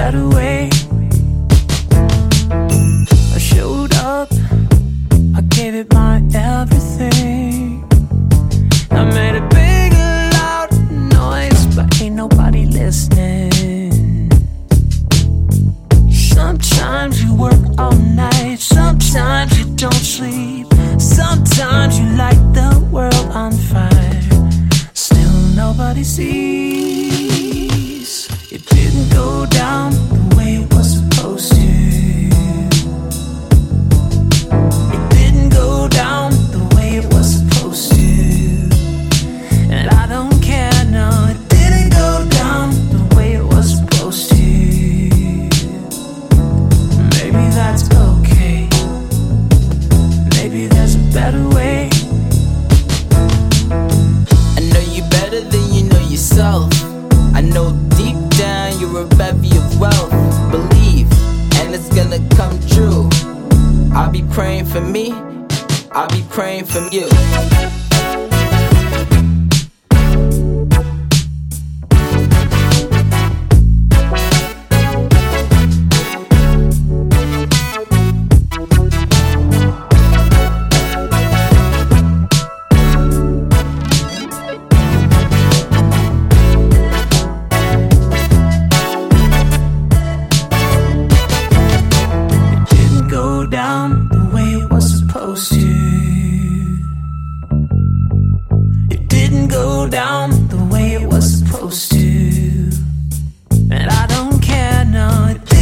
better way. I showed up, I gave it my everything. I made a big loud noise, but ain't nobody listening. Sometimes you work all night, sometimes you don't sleep, sometimes you light the world on fire. Still nobody sees. It didn't go down the way it was supposed to. It didn't go down the way it was supposed to. And I don't care, no, it didn't go down the way it was supposed to. Maybe that's okay. Maybe there's a better way. I know you better than you know yourself. I know deep down you're a bevy of wealth. Believe, and it's gonna come true. I'll be praying for me, I'll be praying for you. Down the way it was supposed to. It didn't go down the way it was supposed to. And I don't care, no, it